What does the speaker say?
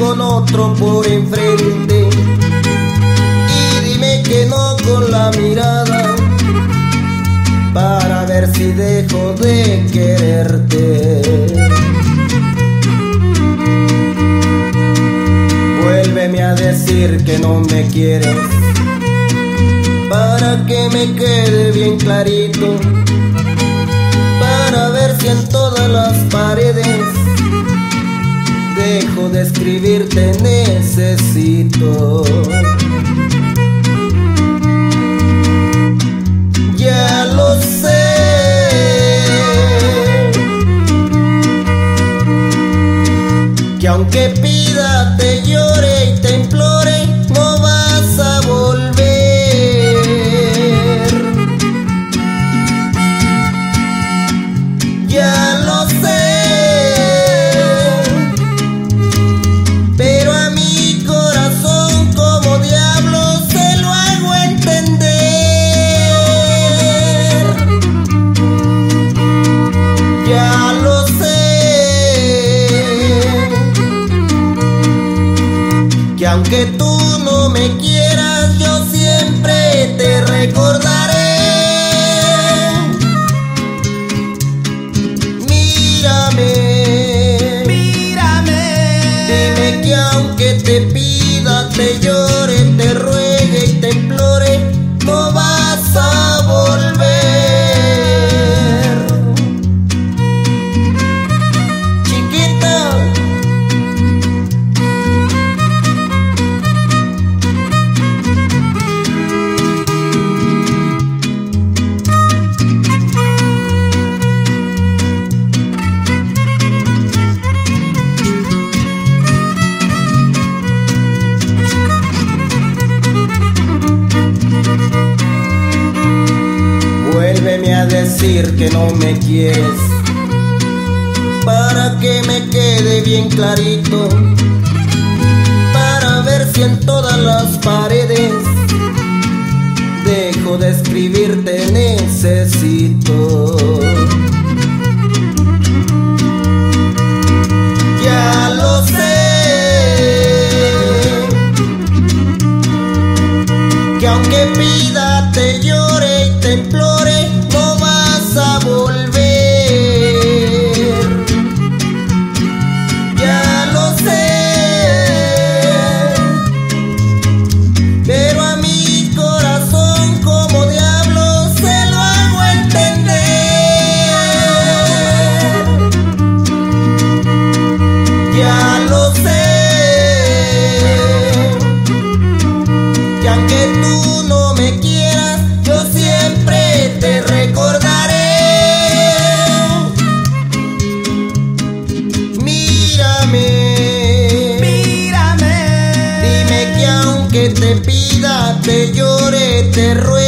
con otro por enfrente y dime que no con la mirada para ver si dejo de quererte. Vuélveme a decir que no me quieres para que me quede bien clarito, para ver si en todas las paredes dejo de escribirte necesito. Ya lo sé, que aunque pida, te llore y te implore, no vas a volver. Ya lo sé, pero a mi corazón como diablo se lo hago entender. Ya lo sé, que aunque tú no me quieras, yo siempre te recordaré. Dime que aunque te pida, te llore, te ruegue y te implore, no vas a volver. Chiquita, vuélveme a decir que no me quieres para que me quede bien clarito, para ver si en todas las paredes dejo de escribirte necesito. Ya lo sé, que aunque pida, te llore y te implore, no vas a volver. Ya lo sé, pero a mi corazón como diablo se lo hago entender. Ya lo sé, que aunque tú no me quieras, yo siempre te recordaré. Mírame, dime que aunque te pida, te llore, te ruegue